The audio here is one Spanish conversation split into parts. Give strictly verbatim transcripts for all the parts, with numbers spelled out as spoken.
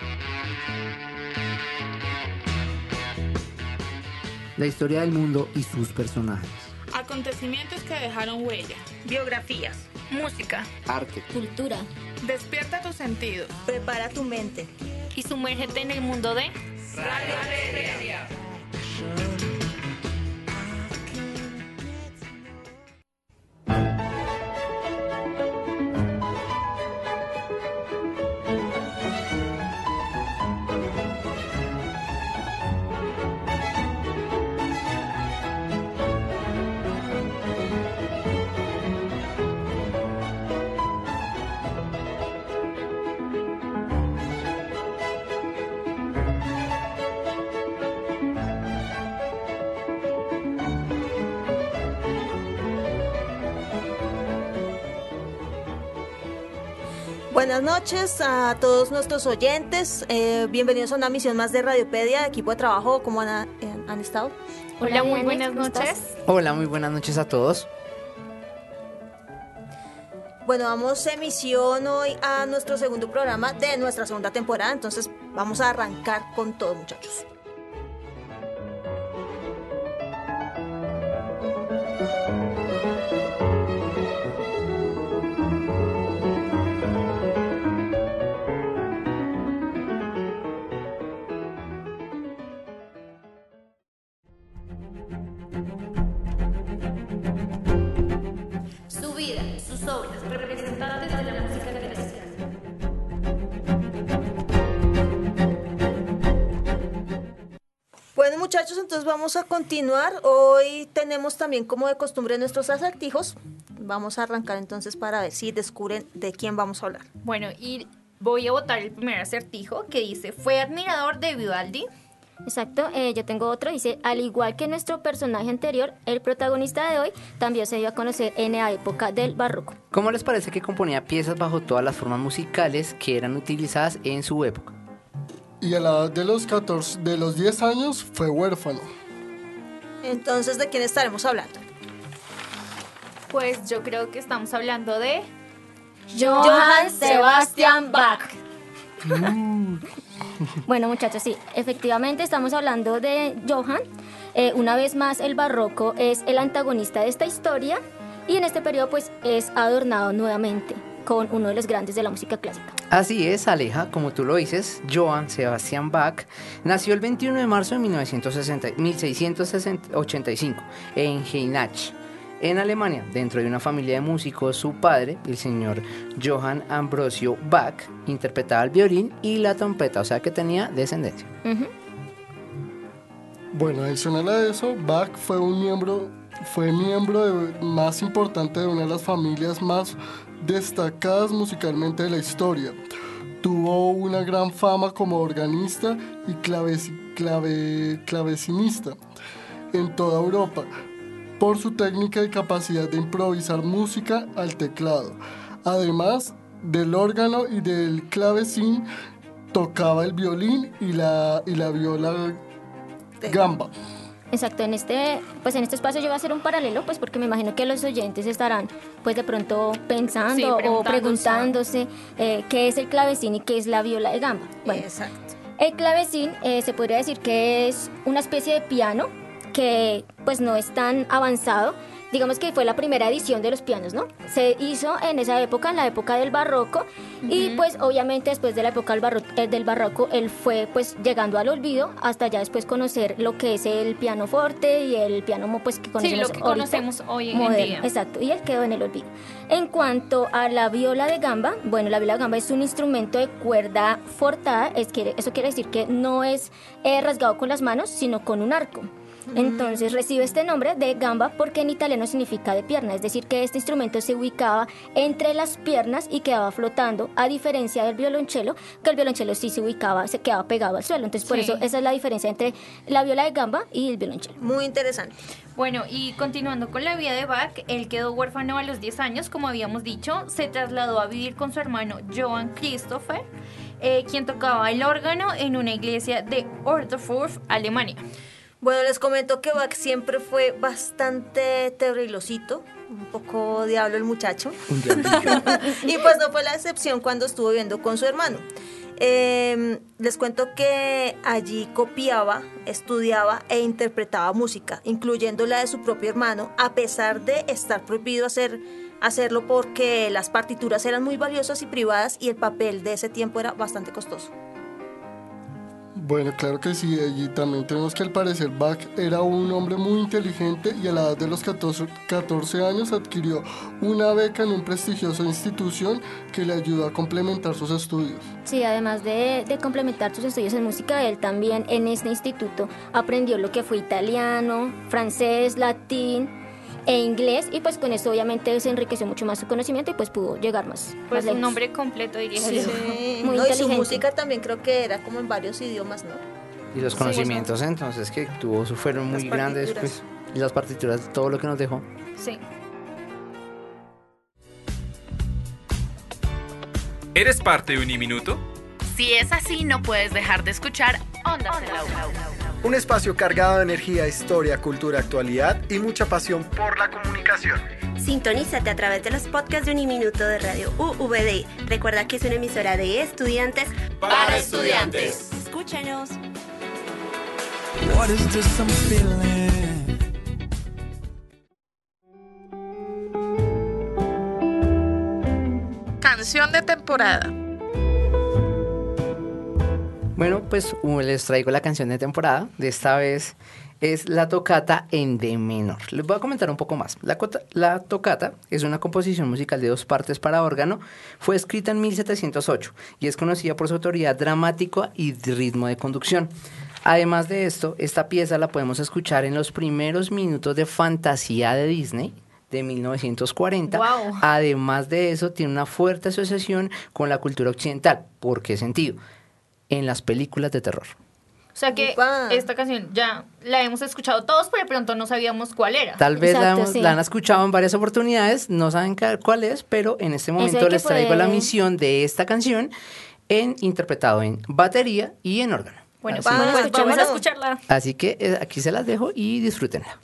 La historia del mundo y sus personajes. Acontecimientos que dejaron huella. Biografías. Música. Arte. Cultura. Despierta tus sentidos. Prepara tu mente. Y sumérgete en el mundo de Radio Alegría. Buenas noches a todos nuestros oyentes, eh, bienvenidos a una misión más de Radiopedia, equipo de trabajo, ¿cómo han, eh, han estado? Hola, muy buenas noches. Hola, muy buenas noches a todos. Bueno, damos emisión hoy a nuestro segundo programa de nuestra segunda temporada, entonces vamos a arrancar con todo, muchachos. Su vida, sus obras, representantes de la música clásica. Bueno, muchachos, entonces vamos a continuar. Hoy tenemos también, como de costumbre, nuestros acertijos. Vamos a arrancar entonces para ver si descubren de quién vamos a hablar. Bueno, y voy a votar el primer acertijo que dice: fue admirador de Vivaldi. Exacto, eh, yo tengo otro, dice, al igual que nuestro personaje anterior, el protagonista de hoy también se dio a conocer en la época del barroco. ¿Cómo les parece que componía piezas bajo todas las formas musicales que eran utilizadas en su época? Y a la edad de los catorce, de los diez años fue huérfano. Entonces, ¿de quién estaremos hablando? Pues yo creo que estamos hablando de Johann Sebastian Bach. Bueno, muchachos, sí, efectivamente estamos hablando de Johann. Eh, una vez más, el barroco es el antagonista de esta historia y en este periodo pues es adornado nuevamente con uno de los grandes de la música clásica. Así es, Aleja, como tú lo dices, Johann Sebastian Bach nació el veintiuno de marzo de mil seiscientos ochenta y cinco en Heinach, en Alemania, dentro de una familia de músicos. Su padre, el señor Johann Ambrosio Bach, interpretaba el violín y la trompeta, o sea que tenía descendencia. Uh-huh. Bueno, adicional a eso, Bach fue un miembro, fue miembro de, más importante de una de las familias más destacadas musicalmente de la historia. Tuvo una gran fama como organista y clave, clave, clavecinista en toda Europa, por su técnica y capacidad de improvisar música al teclado. Además del órgano y del clavecín, tocaba el violín y la, y la viola gamba. Exacto, en este, pues en este espacio yo voy a hacer un paralelo, pues porque me imagino que los oyentes estarán pues de pronto pensando Sí, o preguntándose. preguntándose eh, qué es el clavecín y qué es la viola de gamba. Bueno, Exacto. el clavecín eh, se podría decir que es una especie de piano que pues no es tan avanzado. Digamos que fue la primera edición de los pianos, ¿no? Se hizo en esa época, en la época del barroco, uh-huh. Y pues obviamente después de la época del barroco, eh, del barroco, él fue pues llegando al olvido hasta ya después conocer lo que es el piano forte y el piano pues que conocemos, sí, lo que ahorita, conocemos hoy en moderno, día. Exacto, y él quedó en el olvido. En cuanto a la viola de gamba, bueno, la viola de gamba es un instrumento de cuerda fortada, es que, eso quiere decir que no es eh, rasgado con las manos, sino con un arco. Entonces recibe este nombre de gamba porque en italiano significa de pierna, es decir que este instrumento se ubicaba entre las piernas y quedaba flotando, a diferencia del violonchelo, que el violonchelo sí se ubicaba, se quedaba pegado al suelo. Entonces por Sí. eso esa es la diferencia entre la viola de gamba y el violonchelo. Muy interesante. Bueno, y continuando con la vida de Bach, él quedó huérfano a los diez años, como habíamos dicho, se trasladó a vivir con su hermano Johann Christopher, eh, quien tocaba el órgano en una iglesia de Ortodorf, Alemania. Bueno, les comento que Bach siempre fue bastante terrilosito, un poco diablo el muchacho. Un diablillo. Y pues no fue la excepción cuando estuvo viviendo con su hermano. Eh, les cuento que allí copiaba, estudiaba e interpretaba música, incluyendo la de su propio hermano, a pesar de estar prohibido hacer, hacerlo porque las partituras eran muy valiosas y privadas y el papel de ese tiempo era bastante costoso. Bueno, claro que sí, y también tenemos que al parecer Bach era un hombre muy inteligente y a la edad de los catorce, catorce años adquirió una beca en una prestigiosa institución que le ayudó a complementar sus estudios. Sí, además de, de complementar sus estudios en música, él también en este instituto aprendió lo que fue italiano, francés, latín e inglés, y pues con esto obviamente se enriqueció mucho más su conocimiento y pues pudo llegar más, Pues más lejos. un nombre completo, diría Sí, yo. Muy no, y su inteligente. música también creo que era como en varios idiomas, ¿no? Y los conocimientos entonces que tuvo su- fueron muy Las grandes, partituras. pues, y las partituras, todo lo que nos dejó. Sí. ¿Eres parte de Uniminuto? Si es así, no puedes dejar de escuchar Ondas en la U. Un espacio cargado de energía, historia, cultura, actualidad y mucha pasión por la comunicación. Sintonízate a través de los podcasts de Uniminuto de Radio U V D. Recuerda que es una emisora de estudiantes Para estudiantes. Escúchanos. What is this I'm feeling? Canción de temporada. Bueno, pues uh, les traigo la canción de temporada. De esta vez es la tocata en D menor. Les voy a comentar un poco más. La, cota- la tocata es una composición musical de dos partes para órgano. Fue escrita en mil setecientos ocho y es conocida por su autoridad dramática y ritmo de conducción. Además de esto, esta pieza la podemos escuchar en los primeros minutos de Fantasía de Disney de mil novecientos cuarenta. Wow. Además de eso, tiene una fuerte asociación con la cultura occidental. ¿Por qué sentido? En las películas de terror. O sea que Upa. esta canción ya la hemos escuchado todos, pero de pronto no sabíamos cuál era. Tal vez la, Exacto, hemos- sí. la han escuchado en varias oportunidades, no saben ca- cuál es, pero en este momento hay que les traigo la poder- misión de esta canción en interpretado en batería y en órgano. Bueno, Así, va. pues vamos a escuchémoslo. escucharla. así que eh, aquí se las dejo y disfrútenla.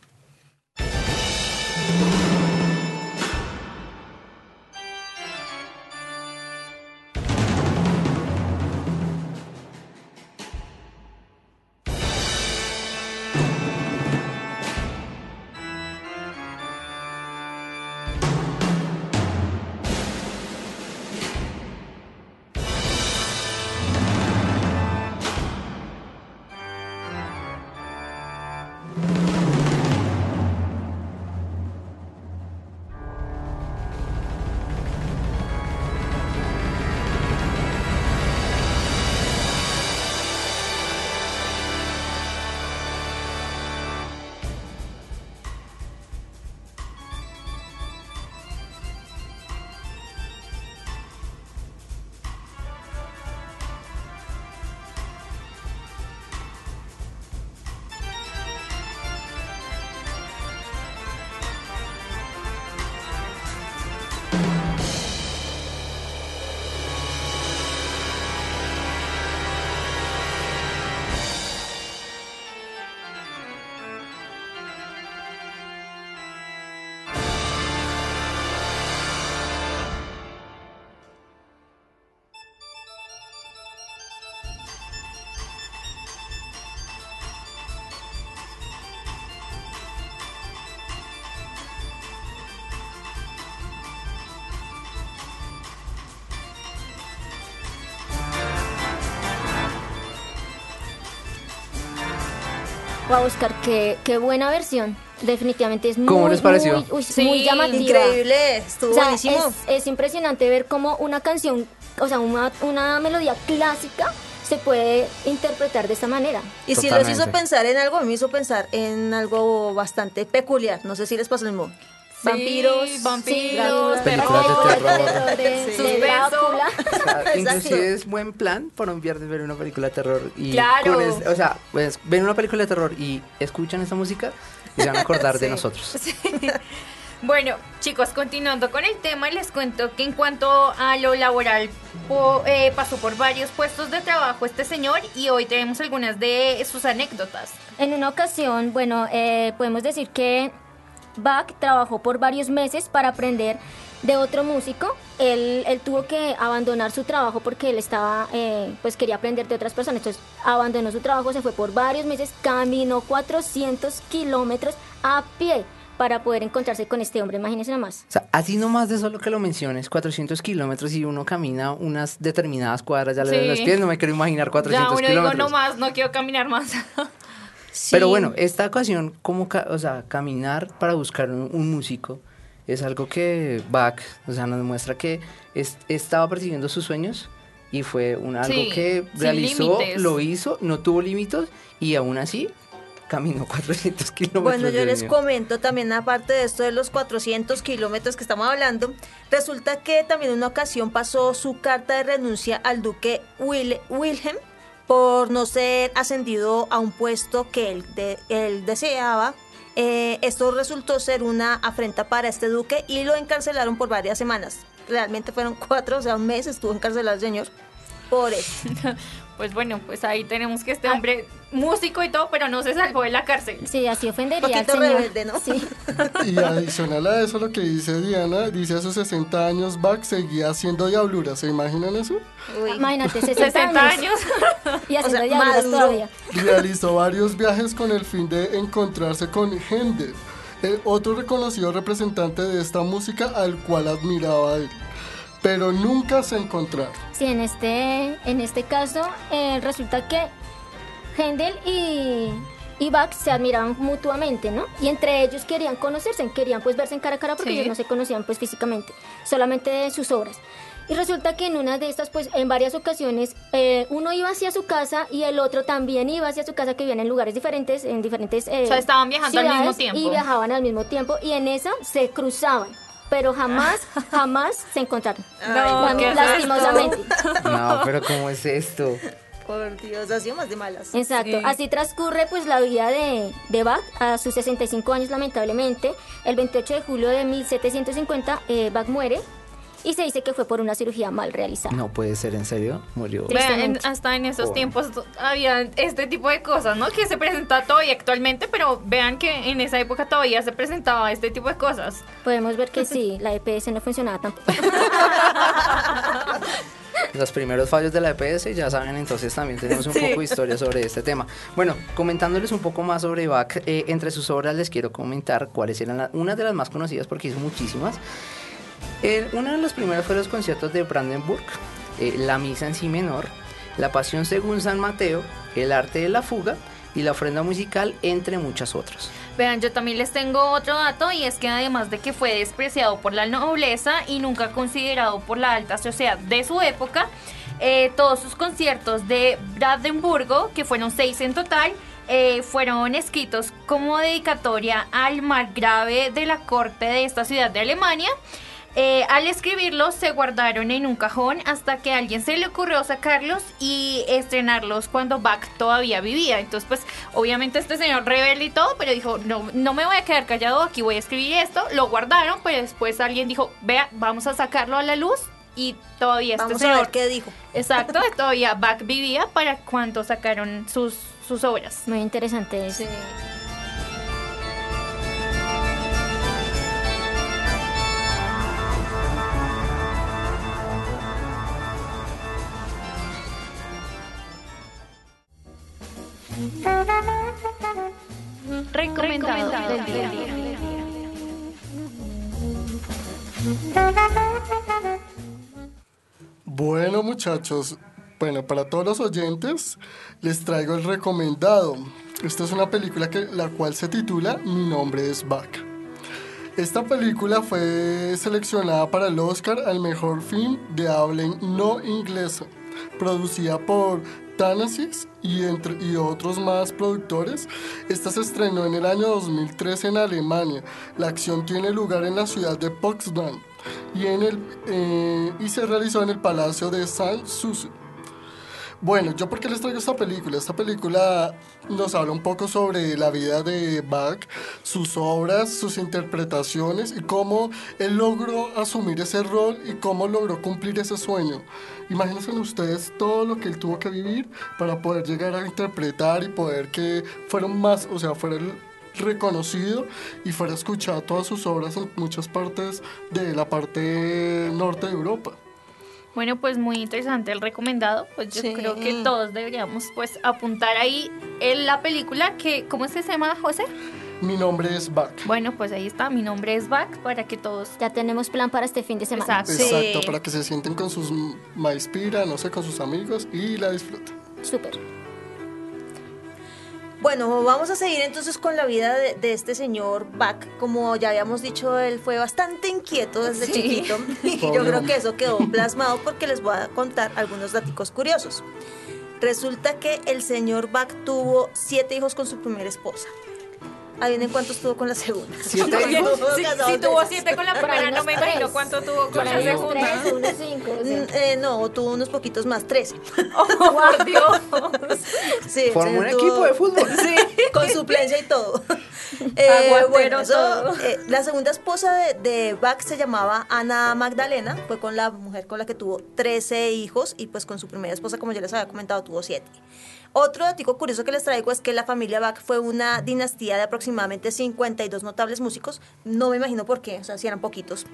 Voy a buscar qué, qué buena versión. Definitivamente es muy, ¿Cómo les pareció? muy, uy, Sí, muy llamativa. Increíble, estuvo O sea, buenísimo. es, es impresionante ver cómo una canción, o sea, una, una melodía clásica se puede interpretar de esta manera. Y si los hizo Totalmente. pensar en algo, a mí me hizo pensar en algo bastante peculiar. No sé si les pasó lo mismo. Sí, Vampiros, vampiros, Películas de terror. de, de Suspenso. Drácula. O sea, Exacto. inclusive es buen plan para un viernes ver una película de terror. Y Claro. con es- o sea, pues, ven una película de terror y escuchan esta música y se van a acordar de Sí. nosotros. Bueno, chicos, continuando con el tema, les cuento que en cuanto a lo laboral, po- eh, pasó por varios puestos de trabajo este señor y hoy tenemos algunas de sus anécdotas. En una ocasión, bueno, eh, podemos decir que Bach trabajó por varios meses para aprender de otro músico. Él, él tuvo que abandonar su trabajo porque él estaba, eh, pues quería aprender de otras personas. Entonces abandonó su trabajo, se fue por varios meses, caminó cuatrocientos kilómetros a pie para poder encontrarse con este hombre, imagínense nomás. O sea, así nomás de solo que lo menciones, cuatrocientos kilómetros y uno camina unas determinadas cuadras, ya le Sí. ven los pies, no me quiero imaginar Ya cuatrocientos uno digo, kilómetros. no más, no quiero caminar más. Pero bueno, esta ocasión, como, ca- o sea, caminar para buscar un, un músico, es algo que Bach, o sea, nos muestra que es- estaba persiguiendo sus sueños y fue un, algo Sí, que sin realizó, límites. lo hizo, no tuvo límites y aún así caminó cuatrocientos kilómetros. Bueno, yo Dios les mío. comento también, aparte de esto de los cuatrocientos kilómetros que estamos hablando, resulta que también en una ocasión pasó su carta de renuncia al duque Wil- Wilhelm por no ser ascendido a un puesto que él, de- él deseaba. Eh, esto resultó ser una afrenta para este duque y lo encarcelaron por varias semanas. Realmente fueron cuatro, o sea, un mes estuvo encarcelado el señor por eso. Pues bueno, pues ahí tenemos que este hombre, músico y todo, pero no se salvó de la cárcel. Sí, así ofendería al Poquito señor. rebelde, ¿no? Sí. Y adicional a eso lo que dice Diana, dice a sus sesenta años Bach seguía haciendo diabluras, ¿se imaginan eso? Uy. Imagínate, sesenta, sesenta años. años. Y haciendo O sea, diabluras maduró. todavía. Realizó varios viajes con el fin de encontrarse con Händel, el otro reconocido representante de esta música al cual admiraba a él, pero nunca se encontraron. Sí, en este, en este caso eh, resulta que Händel y, y Bach se admiraban mutuamente, ¿no? Y entre ellos querían conocerse, querían pues verse en cara a cara porque Sí. ellos no se conocían pues físicamente, solamente de sus obras. Y resulta que en una de estas, pues en varias ocasiones, eh, uno iba hacia su casa y el otro también iba hacia su casa, que vivían en lugares diferentes, en diferentes eh, O sea, estaban viajando al mismo ciudades, tiempo. Y viajaban al mismo tiempo y en esa se cruzaban, pero jamás, jamás se encontraron. Ay, ¿qué es Lastimosamente. No, pero ¿cómo es esto? Por Dios, así más de malas. Exacto, Sí. así transcurre pues la vida de, de Bach a sus sesenta y cinco años lamentablemente. El veintiocho de julio de mil setecientos cincuenta eh, Bach muere y se dice que fue por una cirugía mal realizada. No puede ser, ¿en serio? Murió. Sí. Vean, en- Tristemente. hasta en esos Oh. tiempos había este tipo de cosas, ¿no? Que se presenta todavía actualmente, pero vean que en esa época todavía se presentaba este tipo de cosas. Podemos ver que sí, la E P S no funcionaba tampoco. Los primeros fallos de la E P S, ya saben, entonces también tenemos un Sí. poco de historia sobre este tema. Bueno, comentándoles un poco más sobre Bach, eh, entre sus obras les quiero comentar cuáles eran la- una de las más conocidas porque hizo muchísimas. Eh, uno de los primeros fue los conciertos de Brandenburg, eh, la misa en si menor, la pasión según San Mateo, el arte de la fuga y la ofrenda musical, entre muchas otras. Vean, yo también les tengo otro dato y es que además de que fue despreciado por la nobleza y nunca considerado por la alta sociedad de su época, eh, todos sus conciertos de Brandenburgo, que fueron seis en total, eh, fueron escritos como dedicatoria al margrave de la corte de esta ciudad de Alemania. Eh, al escribirlos se guardaron en un cajón hasta que a alguien se le ocurrió sacarlos y estrenarlos cuando Bach todavía vivía. Entonces, pues, obviamente este señor rebelde y todo, pero dijo, no, no me voy a quedar callado, aquí voy a escribir esto. Lo guardaron, pero después alguien dijo, vea, vamos a sacarlo a la luz y todavía Vamos este a señor... ver qué dijo. Exacto, todavía Bach vivía para cuando sacaron sus, sus obras. Muy interesante eso. Sí. Recomendado, del día. Bueno, muchachos, bueno, para todos los oyentes les traigo el recomendado. Esta es una película que, la cual se titula Mi nombre es Bach. Esta película fue seleccionada para el Oscar al mejor film de habla no inglesa, producida por Thanasis y, entre, y otros más productores. Esta se estrenó en el año dos mil trece en Alemania. La acción tiene lugar en la ciudad de Potsdam y, en el, eh, y se realizó en el Palacio de Sanssouci. Bueno, ¿yo por qué les traigo esta película? Esta película nos habla un poco sobre la vida de Bach, sus obras, sus interpretaciones y cómo él logró asumir ese rol y cómo logró cumplir ese sueño. Imagínense ustedes todo lo que él tuvo que vivir para poder llegar a interpretar y poder que fueron más, o sea, fuera el, reconocido y fuera escuchada todas sus obras en muchas partes de la parte norte de Europa. Bueno, pues muy interesante el recomendado. Pues yo Sí. creo que todos deberíamos pues apuntar ahí en la película que, ¿cómo se llama, José? Mi nombre es Bach. Bueno, pues ahí está, mi nombre es Bach, para que todos... Ya tenemos plan para este fin de semana. Exacto. Exacto, Sí. para que se sienten con sus maespira, no sé, con sus amigos y la disfruten. Súper. Bueno, vamos a seguir entonces con la vida de, de este señor Bach. Como ya habíamos dicho, él fue bastante inquieto desde Sí. chiquito. Y Pobre yo creo hombre. que eso quedó plasmado porque les voy a contar algunos datos curiosos. Resulta que el señor Bach tuvo siete hijos con su primera esposa. Adivinen cuántos tuvo con la segunda. ¿Siete Porque hijos? estuvo Si, casado si tuvo tres. siete con la primera, no me unos imagino tres. cuánto tuvo con Por la ahí unos segunda. tres o unos cinco. o sea. Mm, eh, no, tuvo unos poquitos más, trece. ¡Oh, Dios! Sí, el Formó un señor equipo tuvo- de fútbol. Sí, con suplencia y todo. Eh, Aguatero bueno, eso, todo. eh, la segunda esposa de, de Bach se llamaba Ana Magdalena, fue con la mujer con la que tuvo trece hijos y pues con su primera esposa, como ya les había comentado, tuvo siete. Otro dato curioso que les traigo es que la familia Bach fue una dinastía de aproximadamente cincuenta y dos notables músicos. No me imagino por qué, o sea, si eran poquitos.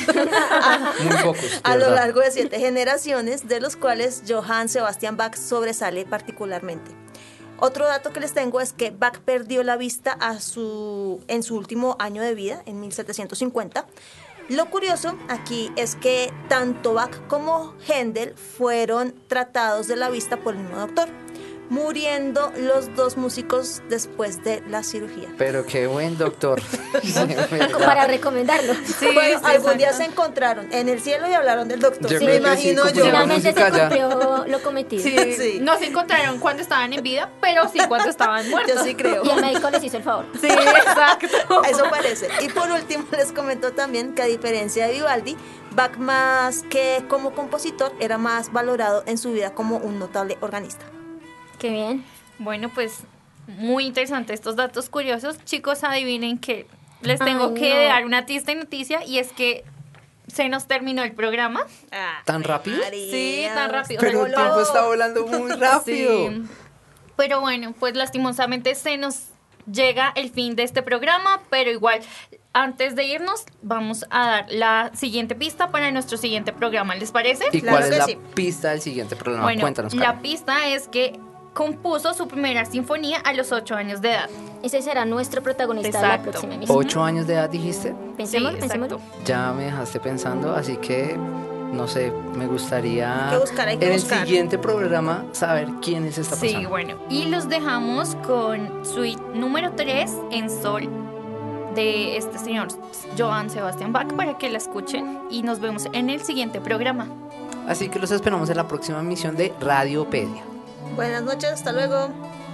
Muy pocos, de A lo verdad. largo de siete generaciones, de los cuales Johann Sebastian Bach sobresale particularmente. Otro dato que les tengo es que Bach perdió la vista a su, en su último año de vida, en mil setecientos cincuenta. Lo curioso aquí es que tanto Bach como Händel fueron tratados de la vista por el mismo doctor, muriendo los dos músicos después de la cirugía. Pero qué buen doctor. Para recomendarlo. Sí, Bueno, sí, algún día exacto. se encontraron en el cielo y hablaron del doctor. Yo me creo que imagino sí, yo. como Finalmente se música ya. cumplió lo cometido. Sí, Sí. no se encontraron cuando estaban en vida, pero sí cuando estaban muertos. Yo sí creo. Y el médico les hizo el favor. Sí, exacto. Eso parece. Y por último les comento también que a diferencia de Vivaldi, Bach más que como compositor era más valorado en su vida como un notable organista. Qué bien. Bueno, pues muy interesante estos datos curiosos. Chicos, adivinen que les tengo Ay, que no. dar una triste noticia y es que se nos terminó el programa. ¿Tan rápido? Sí, tan rápido. Pero el Voló. tiempo está volando muy rápido. Sí. Pero bueno, pues lastimosamente se nos llega el fin de este programa, pero igual, antes de irnos, vamos a dar la siguiente pista para nuestro siguiente programa, ¿les parece? ¿Y Claro cuál es que la sí. pista del siguiente programa? Bueno, Cuéntanos, la Karen. pista es que compuso su primera sinfonía a los ocho años de edad. Ese será nuestro protagonista de la Exacto. próxima emisión. ¿Ocho años de edad dijiste? Pensemos, Sí, pensemos. exacto. Ya me dejaste pensando, así que, no sé, me gustaría Hay que buscar, hay que en buscar. el siguiente programa saber quién es esta Sí, persona. bueno. Y los dejamos con suite número tres en sol de este señor Johann Sebastian Bach para que la escuchen y nos vemos en el siguiente programa. Así que los esperamos en la próxima emisión de Radiopedia. Buenas noches, hasta luego.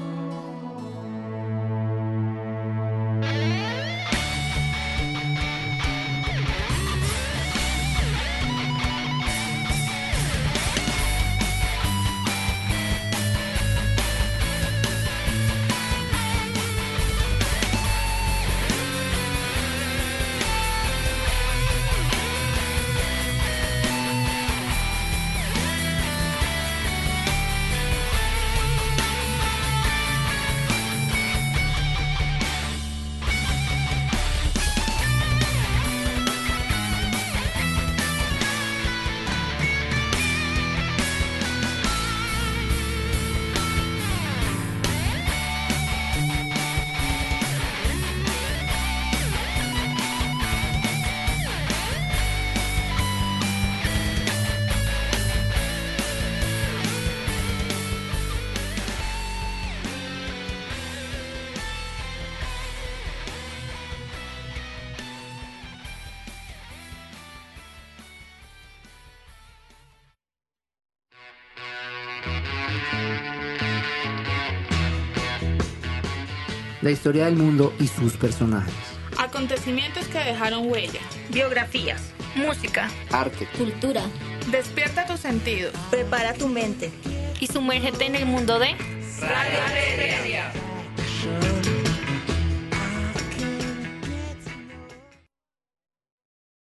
La historia del mundo y sus personajes. Acontecimientos que dejaron huella. Biografías. Música. Arte. Cultura. Despierta tus sentidos. Prepara tu mente. Y sumérgete en el mundo de Radio Pedia.